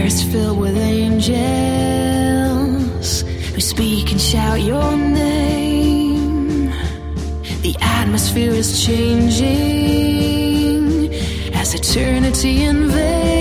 is filled with angels who speak and shout your name. The atmosphere is changing as eternity invades.